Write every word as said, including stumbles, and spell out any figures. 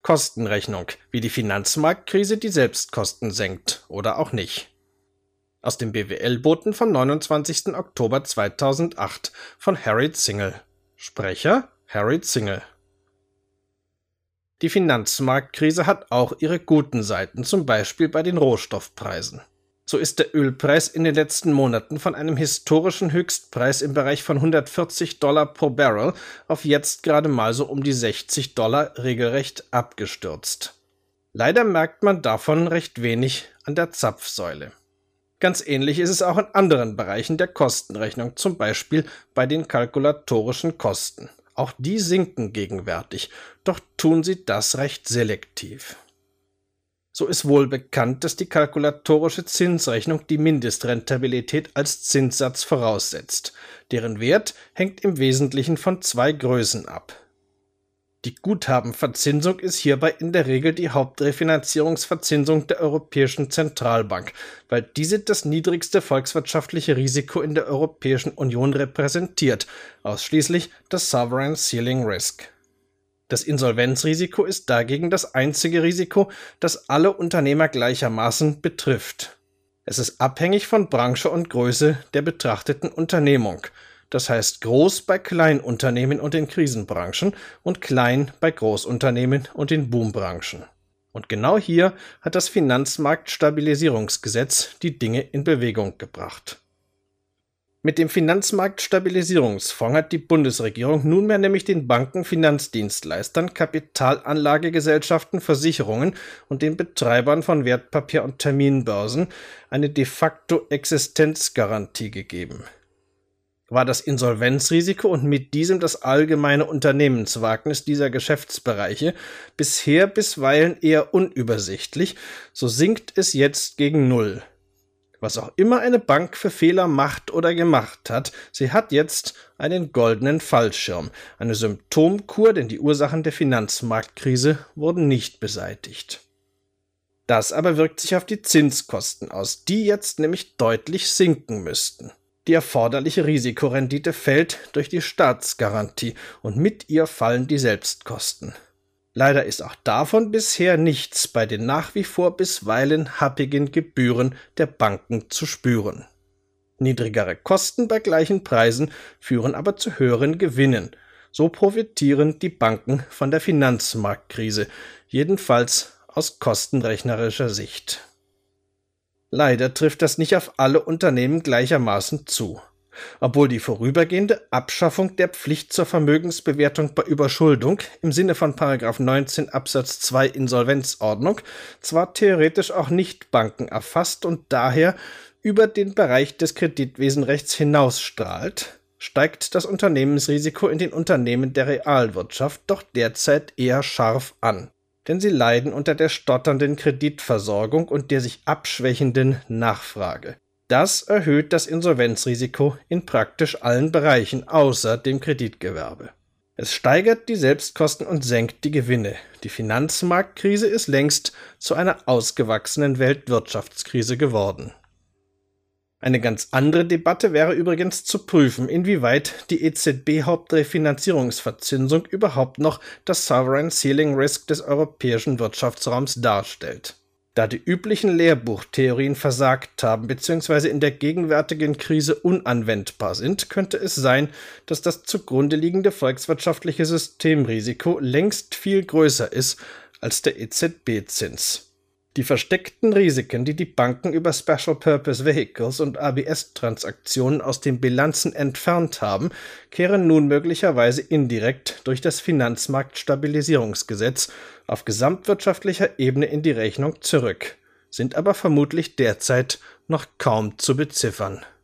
Kostenrechnung, wie die Finanzmarktkrise die Selbstkosten senkt oder auch nicht. Aus dem B W L-Boten vom neunundzwanzigsten Oktober zweitausendacht von Harry Zingel. Sprecher Harry Zingel. Die Finanzmarktkrise hat auch ihre guten Seiten, zum Beispiel bei den Rohstoffpreisen. So ist der Ölpreis in den letzten Monaten von einem historischen Höchstpreis im Bereich von hundertvierzig Dollar pro Barrel auf jetzt gerade mal so um die sechzig Dollar regelrecht abgestürzt. Leider merkt man davon recht wenig an der Zapfsäule. Ganz ähnlich ist es auch in anderen Bereichen der Kostenrechnung, zum Beispiel bei den kalkulatorischen Kosten. Auch die sinken gegenwärtig, doch tun sie das recht selektiv. So ist wohl bekannt, dass die kalkulatorische Zinsrechnung die Mindestrentabilität als Zinssatz voraussetzt. Deren Wert hängt im Wesentlichen von zwei Größen ab. Die Guthabenverzinsung ist hierbei in der Regel die Hauptrefinanzierungsverzinsung der Europäischen Zentralbank, weil diese das niedrigste volkswirtschaftliche Risiko in der Europäischen Union repräsentiert, ausschließlich das Sovereign Ceiling Risk. Das Insolvenzrisiko ist dagegen das einzige Risiko, das alle Unternehmer gleichermaßen betrifft. Es ist abhängig von Branche und Größe der betrachteten Unternehmung. Das heißt groß bei Kleinunternehmen und in Krisenbranchen und klein bei Großunternehmen und in Boombranchen. Und genau hier hat das Finanzmarktstabilisierungsgesetz die Dinge in Bewegung gebracht. Mit dem Finanzmarktstabilisierungsfonds hat die Bundesregierung nunmehr nämlich den Banken, Finanzdienstleistern, Kapitalanlagegesellschaften, Versicherungen und den Betreibern von Wertpapier- und Terminbörsen eine de facto Existenzgarantie gegeben. War das Insolvenzrisiko und mit diesem das allgemeine Unternehmenswagnis dieser Geschäftsbereiche bisher bisweilen eher unübersichtlich, so sinkt es jetzt gegen Null. Was auch immer eine Bank für Fehler macht oder gemacht hat, sie hat jetzt einen goldenen Fallschirm, eine Symptomkur, denn die Ursachen der Finanzmarktkrise wurden nicht beseitigt. Das aber wirkt sich auf die Zinskosten aus, die jetzt nämlich deutlich sinken müssten. Die erforderliche Risikorendite fällt durch die Staatsgarantie und mit ihr fallen die Selbstkosten. Leider ist auch davon bisher nichts bei den nach wie vor bisweilen happigen Gebühren der Banken zu spüren. Niedrigere Kosten bei gleichen Preisen führen aber zu höheren Gewinnen. So profitieren die Banken von der Finanzmarktkrise, jedenfalls aus kostenrechnerischer Sicht. Leider trifft das nicht auf alle Unternehmen gleichermaßen zu. Obwohl die vorübergehende Abschaffung der Pflicht zur Vermögensbewertung bei Überschuldung im Sinne von Paragraph neunzehn Absatz zwei Insolvenzordnung zwar theoretisch auch Nichtbanken erfasst und daher über den Bereich des Kreditwesenrechts hinausstrahlt, steigt das Unternehmensrisiko in den Unternehmen der Realwirtschaft doch derzeit eher scharf an. Denn sie leiden unter der stotternden Kreditversorgung und der sich abschwächenden Nachfrage. Das erhöht das Insolvenzrisiko in praktisch allen Bereichen außer dem Kreditgewerbe. Es steigert die Selbstkosten und senkt die Gewinne. Die Finanzmarktkrise ist längst zu einer ausgewachsenen Weltwirtschaftskrise geworden. Eine ganz andere Debatte wäre übrigens zu prüfen, inwieweit die E Z B-Hauptrefinanzierungsverzinsung überhaupt noch das Sovereign Ceiling Risk des europäischen Wirtschaftsraums darstellt. Da die üblichen Lehrbuchtheorien versagt haben bzw. in der gegenwärtigen Krise unanwendbar sind, könnte es sein, dass das zugrunde liegende volkswirtschaftliche Systemrisiko längst viel größer ist als der E Z B-Zins. Die versteckten Risiken, die die Banken über Special Purpose Vehicles und A B S-Transaktionen aus den Bilanzen entfernt haben, kehren nun möglicherweise indirekt durch das Finanzmarktstabilisierungsgesetz auf gesamtwirtschaftlicher Ebene in die Rechnung zurück, sind aber vermutlich derzeit noch kaum zu beziffern.